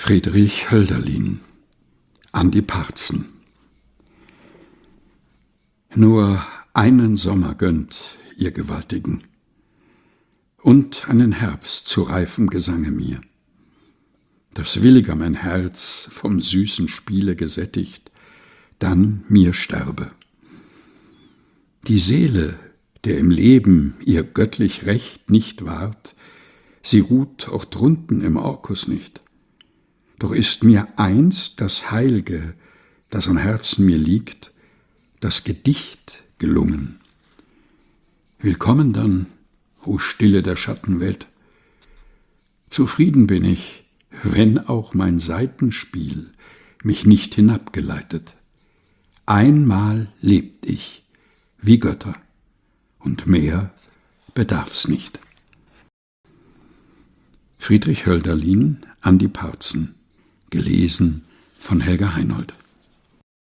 Friedrich Hölderlin an die Parzen. Nur einen Sommer gönnt, ihr Gewaltigen, und einen Herbst zu reifem Gesange mir, dass williger mein Herz vom süßen Spiele gesättigt, dann mir sterbe. Die Seele, der im Leben ihr göttlich Recht nicht wahrt, sie ruht auch drunten im Orkus nicht. Doch ist mir einst das Heilge, das am Herzen mir liegt, das Gedicht gelungen. Willkommen dann, o Stille der Schattenwelt. Zufrieden bin ich, wenn auch mein Saitenspiel mich nicht hinabgeleitet. Einmal lebt ich, wie Götter, und mehr bedarf's nicht. Friedrich Hölderlin an die Parzen, gelesen von Helga Heinold.